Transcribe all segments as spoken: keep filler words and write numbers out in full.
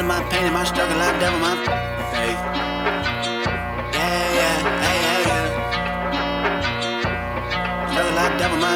middle of my pain and my struggle, I devil my faith. Yeah, yeah, hey, hey, yeah. Struggle, I devil my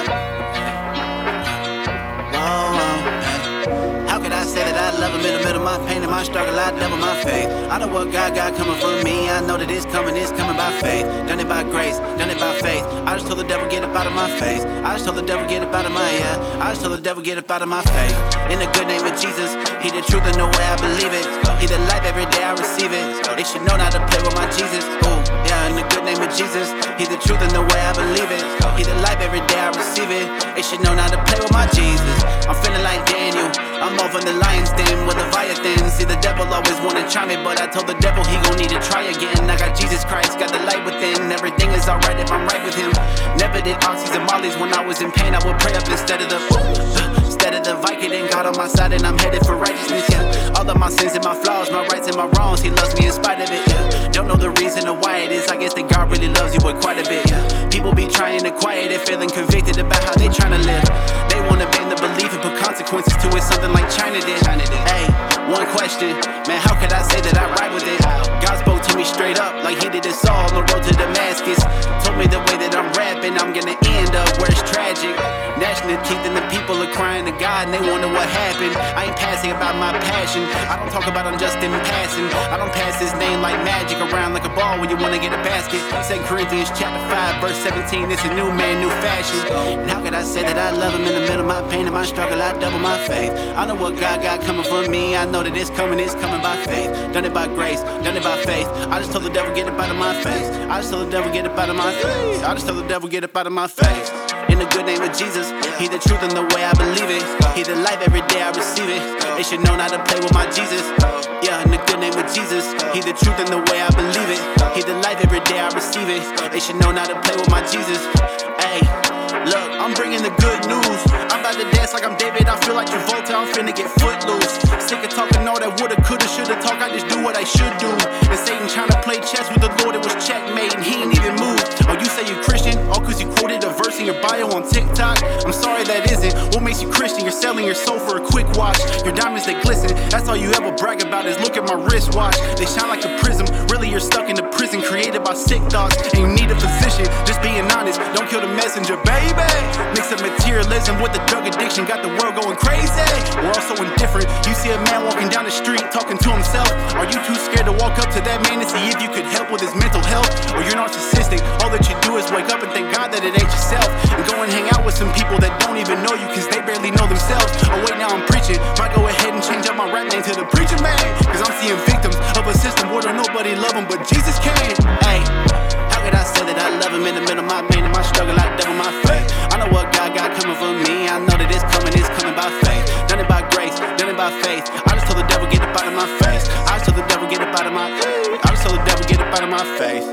whoa, whoa, hey. How could I say that I love him in the middle of my pain and my struggle, I devil my faith. I know what God got coming for me, I know that it's coming, it's coming by faith. Done it by grace, done it by faith. I just told the devil get up out of my face. I just told the devil get up out of my, yeah. I just told the devil get up out of my faith. In the good name of Jesus, he the truth and the way I believe it. He the life, every day I receive it. They should know not to play with my Jesus. Ooh, yeah, in the good name of Jesus, he the truth and the way I believe it. He the life, every day I receive it. They should know not to play with my Jesus. I'm feeling like Daniel, I'm over the lion's den with Leviathan. See, the devil always wanna try me, but I told the devil he gon' need to try again. I got Jesus Christ, got the light within. Everything is alright if I'm right with him. Never did oxys and mollies when I was in pain. I would pray up instead of the instead of the Vicodin. God on my side and I'm headed for righteousness, yeah. All of my sins and my flaws, my rights and my wrongs, he loves me in spite of it, yeah. Don't know the reason or why it is, I guess that God really loves you, but quite a bit, yeah. People be trying to quiet it, feeling convicted about how they trying to live. They wanna ban the belief and put consequences to it, something like China did. Hey, one question, man, how could I say that I ride with it? God spoke to me straight up, like he did this all on the road to Damascus. Told me the way that I'm rapping, I'm gonna end up where it's tragic. Gnashing the teeth and the people are crying to God and they wonder what happened. I ain't passing about my passion, I don't talk about him just in passing. I don't pass his name like magic around like a ball when you wanna get a basket. Second Corinthians chapter five verse seventeen, it's a new man, new fashion. And how could I say that I love him in the middle of my pain and my struggle, I double my faith. I know what God got coming for me, I know that it's coming, it's coming by faith. Done it by grace, done it by faith. I just told the devil get up out of my face. I just told the devil get up out of my face. I just told the devil get up out of my face. In the good name of Jesus, he the truth and the way I believe it. He the life, every day I receive it. They should know not to play with my Jesus. Yeah, in the good name of Jesus, he the truth and the way I believe it. He the life, every day I receive it. They should know not to play with my Jesus. Hey, look, I'm bringing the good news. I'm about to dance like I'm David, I feel like Travolta, I'm finna get footloose. Sick of talking all that woulda, coulda, shoulda talk, I just do what I should do. And Satan trying to play chess with the Lord, it was checkmate and he ain't even moved. Oh, you say you Christian? Oh, cause you quoted a verse in your bio on TikTok? I'm sorry that isn't what makes you Christian. You're selling your soul for a quick watch. Your diamonds, they glisten, that's all you ever brag about is look at my wristwatch. They shine like a prism, really you're stuck in a prison created by sick thoughts. And you need a physician, just being honest, don't kill the messenger, baby. Mix of materialism with the drug addiction, got the world going crazy. We're all so indifferent. You see a man walking down the street talking to himself. Are you too scared to walk up to that man and see if you could help with his mental health? Or you're narcissistic, all that you do is wake up and thank God that it ain't yourself. And go and hang out with some people that don't even know you cause they barely know themselves. Oh wait, now I'm preaching, might go ahead and change up my rap name to the preacher man. Cause I'm seeing victims of a system where don't nobody love him but Jesus can. Hey, how could I say that I love him in the middle of my pain and my struggle, I devil my faith. I know what God got coming for me, I know that it's coming, it's coming by faith. Done it by grace, done it by faith. I just told the devil get up out of my face. I just told the devil get up out of my face. I just told the devil get up out of my face.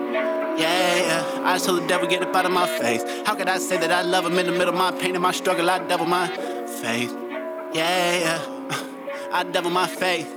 Yeah, yeah, I just told the devil get up out of my face. How could I say that I love him in the middle of my pain and my struggle, I devil my faith. Yeah, yeah, I devil my faith.